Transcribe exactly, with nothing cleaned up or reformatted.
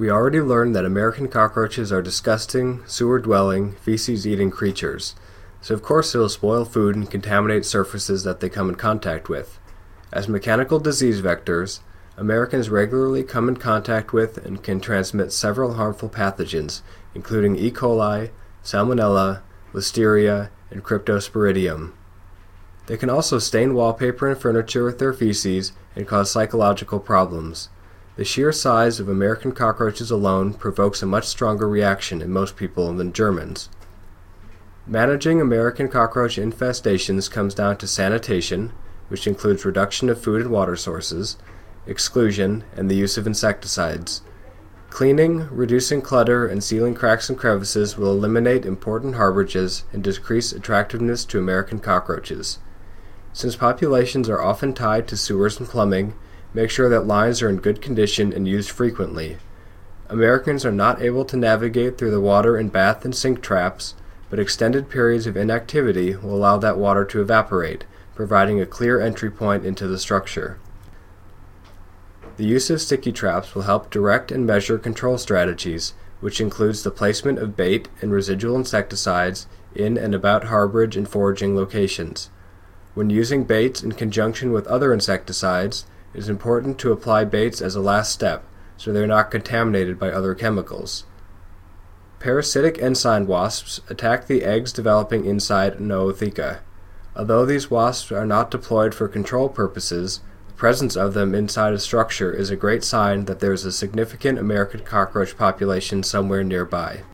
We already learned that American cockroaches are disgusting, sewer-dwelling, feces-eating creatures, so of course they will spoil food and contaminate surfaces that they come in contact with. As mechanical disease vectors, Americans regularly come in contact with and can transmit several harmful pathogens, including E. coli, Salmonella, Listeria, and Cryptosporidium. They can also stain wallpaper and furniture with their feces and cause psychological problems. The sheer size of American cockroaches alone provokes a much stronger reaction in most people than Germans. Managing American cockroach infestations comes down to sanitation, which includes reduction of food and water sources, exclusion, and the use of insecticides. Cleaning, reducing clutter, and sealing cracks and crevices will eliminate important harborages and decrease attractiveness to American cockroaches. Since populations are often tied to sewers and plumbing, make sure that lines are in good condition and used frequently. Americans are not able to navigate through the water in bath and sink traps, but extended periods of inactivity will allow that water to evaporate, providing a clear entry point into the structure. The use of sticky traps will help direct and measure control strategies, which includes the placement of bait and residual insecticides in and about harborage and foraging locations. When using baits in conjunction with other insecticides, it is important to apply baits as a last step, so they are not contaminated by other chemicals. Parasitic ensign wasps attack the eggs developing inside an ootheca. Although these wasps are not deployed for control purposes, the presence of them inside a structure is a great sign that there is a significant American cockroach population somewhere nearby.